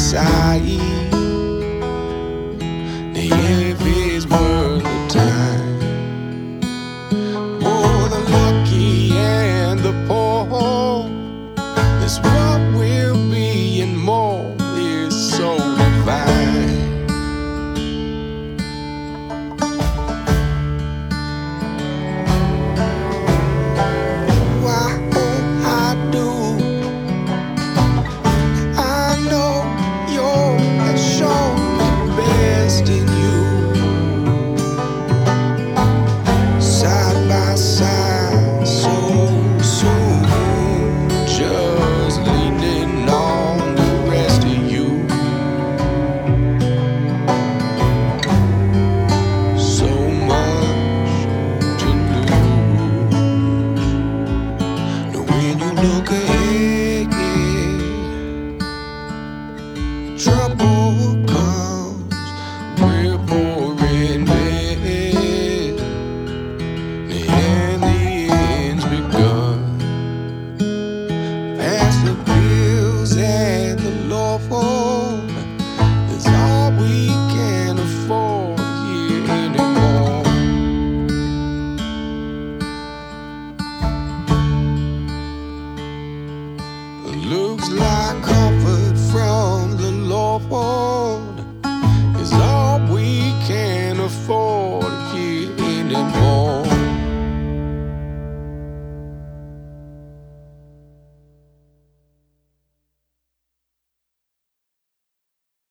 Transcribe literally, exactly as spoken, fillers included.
side. The if is worth the time. Oh, the lucky and the poor, that's what we'll be, and more is so divine. Look ahead, trouble comes, we're pouring bed, and the end's begun. Past the bills and the Lord, that's all we can afford here anymore. Looks like